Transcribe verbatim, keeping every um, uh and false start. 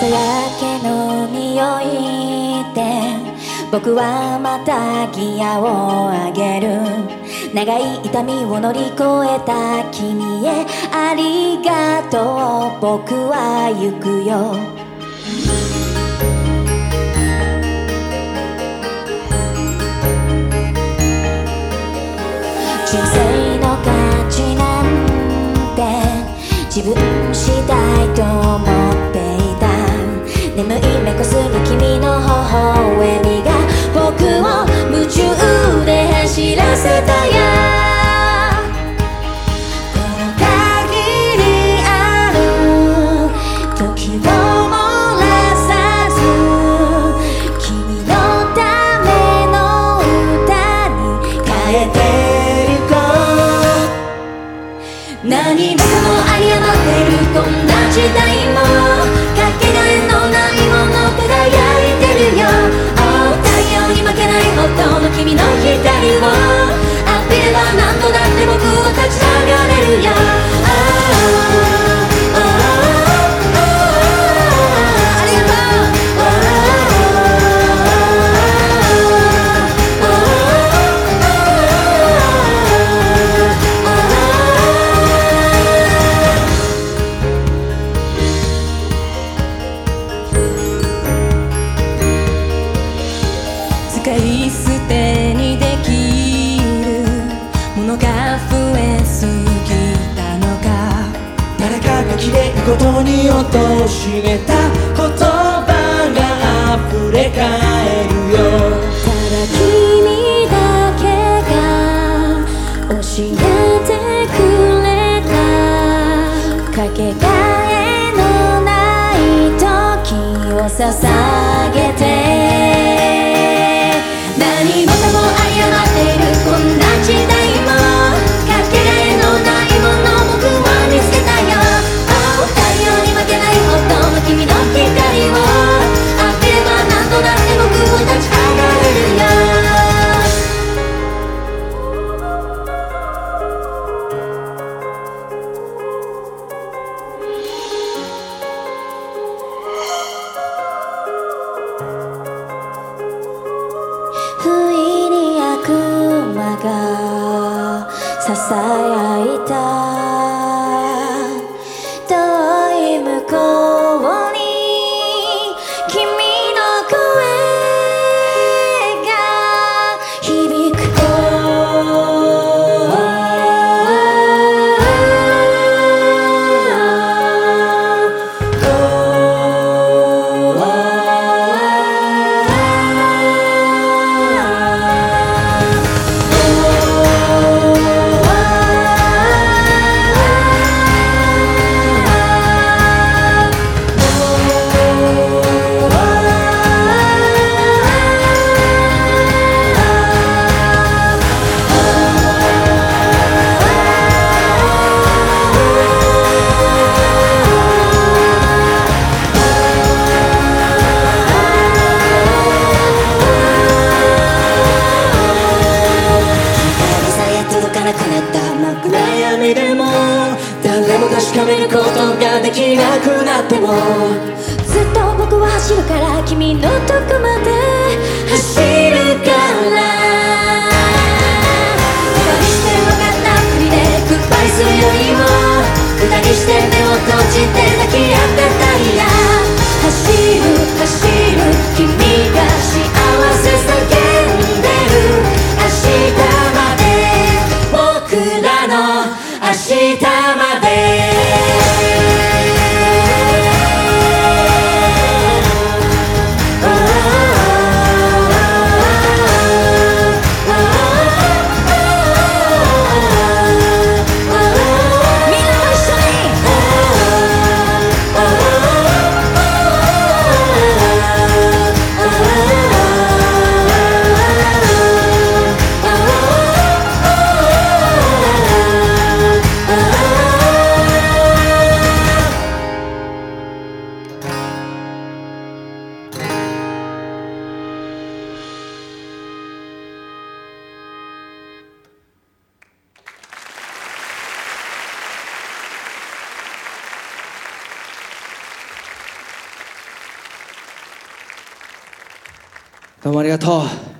朝焼けの匂いで僕はまたギアを上げる。長い痛みを乗り越えた君へありがとう、僕は行くよ。人生の価値なんて自分次第と思っていた。眠い目こする君の微笑みが僕を夢中で走らせたや。この限りある時を漏らさず君のための歌に変えてゆこう。何もかも有り余ってるこんな時代もかけがえのないもの輝いてるよ。Oh、太陽に負けないほどの君の光を浴びれば何度だって僕は立ち上がれるよ。Oh、oh、oh、ありがとう。使い捨てにできるものが増えすぎたのか。 誰かが綺麗事に貶としめた言葉が溢れ返るよ。 ただ君だけが教えてくれたかけがえのない時を捧げて。何もかも有り余っているこんな時代もかけがえのないもの僕は見つけたよ。Oh、太陽に負けないほどの君の光を浴びれば何度だって僕も立ち上がれるよ。不意に悪魔がささやいた遠い向こうに君の声が響く。 誰も確かめることができなくなってもずっと僕は走るから君のとこまで走るから。歌にして分かったふりでグッバイするよりも歌にして目を閉じて抱き合ってたいや。走る走る君が幸せ叫んでる明日まで僕らの明日まで。 どうもありがとう。